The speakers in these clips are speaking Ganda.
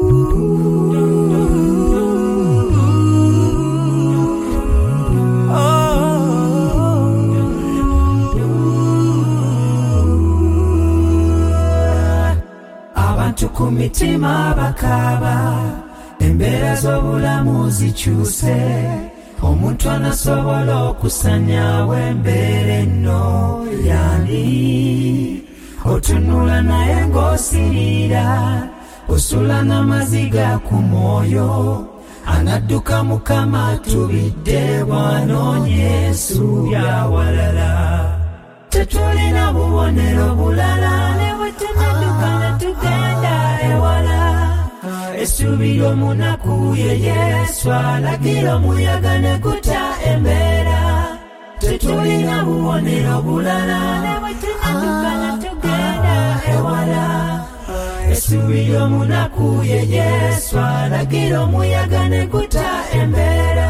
Abantu ku mitima bakaba, embeera z'obulamu zikyuse, omuntu anasobola okusanyawo embeera eno yani. Otunula naye ng'osirira, osula n'amaziga ku mwoyo, anadduka Mukama tubidde bw'anoonya essuubi awalala. Tetulina bubonero bulala, ne bwe tunadduka ne tugenda ewala. Essuubi ly'omunaku ye Yesu alagira omuyaga ne guta embeera. Tetulina bubonero bulala, ne bwe tunadduka ne tugenda ewala. Essuubi ly'omunaku ye Yesu alagira omuyaga ne guta embeera.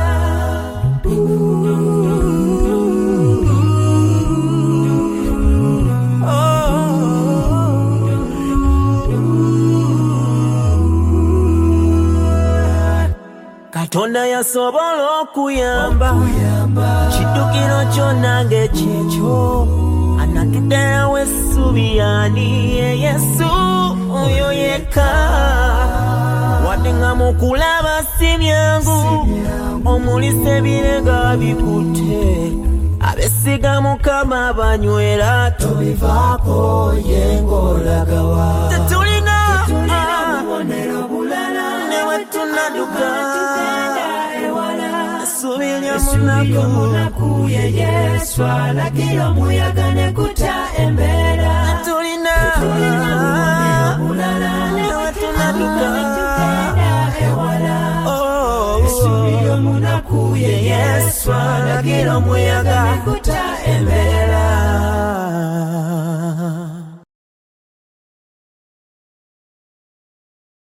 Katonda yasobola okuyamba, kiddukiro kyonna ng'ekikyo, anakiddewo essuubi yani ye Yesu oyo yekka. Wadde nga mu kulaba si byangu, omulisa ebirega bikutte, abesiga Mukama banywera tobivaako ye ng'olagawa. Tetulina bubonero bulala, ne bwe tunadduka essuubi ly'omunaku ye Yesu alagira omuyaga ne guta embeera. Tetulina bubonero bulala, ne bwe tunadduka ewala. Essuubi ly'omunaku ye Yesu alagira omuyaga ne guta embeera.